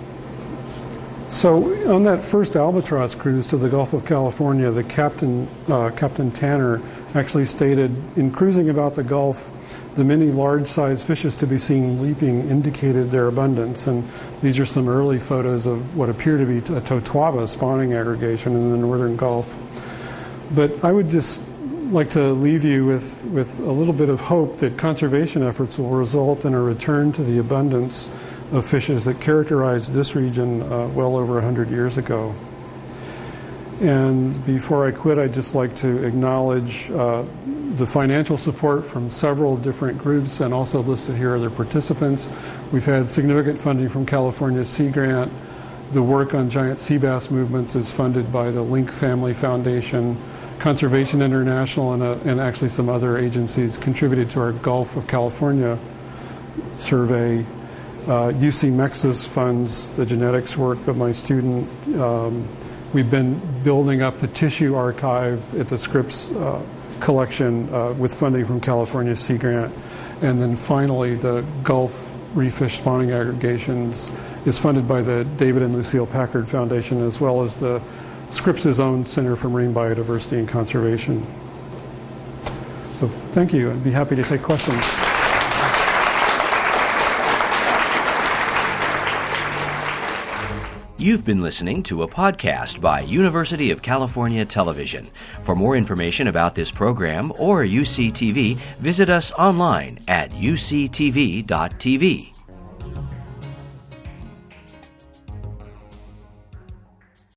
So on that first Albatross cruise to the Gulf of California, the captain, uh, Captain Tanner, actually stated, in cruising about the Gulf, the many large-sized fishes to be seen leaping indicated their abundance. And these are some early photos of what appear to be a Totoaba spawning aggregation in the northern Gulf. But I would just like to leave you with, with a little bit of hope that conservation efforts will result in a return to the abundance of fishes that characterized this region uh, well over one hundred years ago. And before I quit, I'd just like to acknowledge uh, the financial support from several different groups, and also listed here are their participants. We've had significant funding from California Sea Grant. The work on giant sea bass movements is funded by the Link Family Foundation. Conservation International and, uh, and actually some other agencies contributed to our Gulf of California survey. Uh, U C Mexis funds the genetics work of my student. Um, We've been building up the tissue archive at the Scripps uh, collection uh, with funding from California Sea Grant. And then finally, the Gulf Reef Fish Spawning Aggregations is funded by the David and Lucille Packard Foundation, as well as the Scripps' own Center for Marine Biodiversity and Conservation. So thank you. I'd be happy to take questions. You've been listening to a podcast by University of California Television. For more information about this program or U C T V, visit us online at U C T V dot T V.